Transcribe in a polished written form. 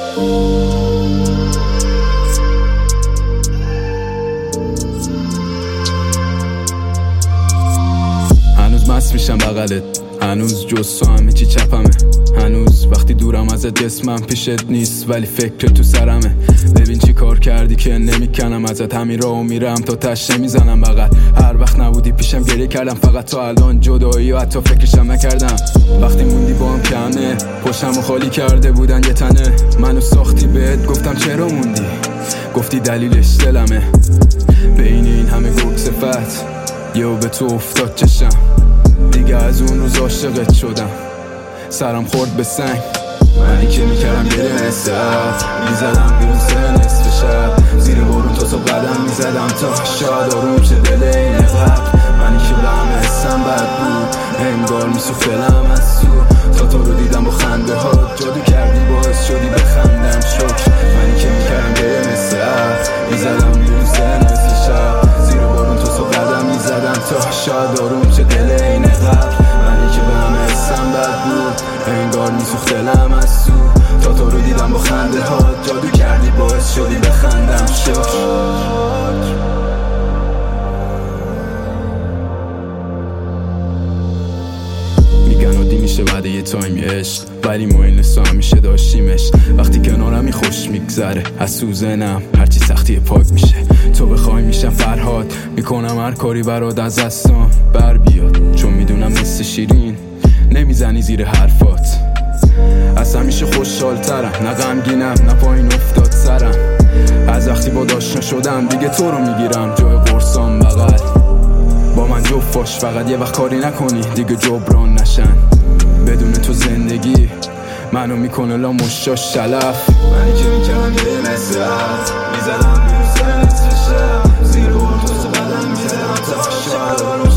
هنوز مست میشم بغلت، هنوز جز تو همه چی چپمه، هنوز وقتی دورم ازت جسمم پیشت نیست ولی فکر تو سرمه. ببین چی کار کردی که نمیکنم ازت، همین راهو میرم تا تش نمیزنم بغل. هر وقت نبودی پیشم گریه کردم فقط تا الان جدایی و حتی فکرشم نکردم. وقتی موندی با هم کنه پشتمو خالی کرده بودن یه تنه، منو ساختی بهت گفتم چرا موندی، گفتی دلیلش دلمه. بین این همه گرگ صفت یهو به تو افتاد چشم، دیگه از اون روز عاشقت شدم، سرم خورد به سنگ. منی که میکردم گریه نصف میزدم بیرون سر نصف شب، زیر بارون تا صبح قدم میزدم تا شاید آروم شه دل این قبل. منی که به همه حسم بد بود، انگار میسوخت دلم از سو، تا تو رو دیدم با خنده ها جادو کردی باعث شدی بخندم شکر. منی که میکردم گریه نصف میزدم بیرون سر نصف شب، زیر بارون تا صبح قدم میزدم تا شاید آروم شه دل این قبل. منی که به همه حسم بد بود، انگار میسوخت دلم از سو، تا تو رو دیدم با خنده ها جادو کردی باعث شدی بخندم شکر. میگن عادی میشه بعد یه تایمی عشق، ولی ما این لسا همیشه داشتیمش. وقتی کنارمی خوش میگذره از سوزنم، هرچی سختی پاک میشه. تو بخوای میشم فرهاد، میکنم هر کاری برات از دستام بر بیاد، چون میدونم مثل شیرین نمیزنی زیر حرفات. از همیشه خوشحال ترم، نه غمگینم نه پایین افتاد سرم. از وقتی با داشنا شدم دیگه تو رو میگیرم جای قرصام بغل. با من جفت باش فقط یه وقت کاری نکنی دیگه جبران نشن. بدون تو زندگی منو میکنه لا مشاش شلف. منی که میکردم یه نصف میزدم بیرون سر نصف شب، زیر بارون تا صبح قدم میزدم تا شاید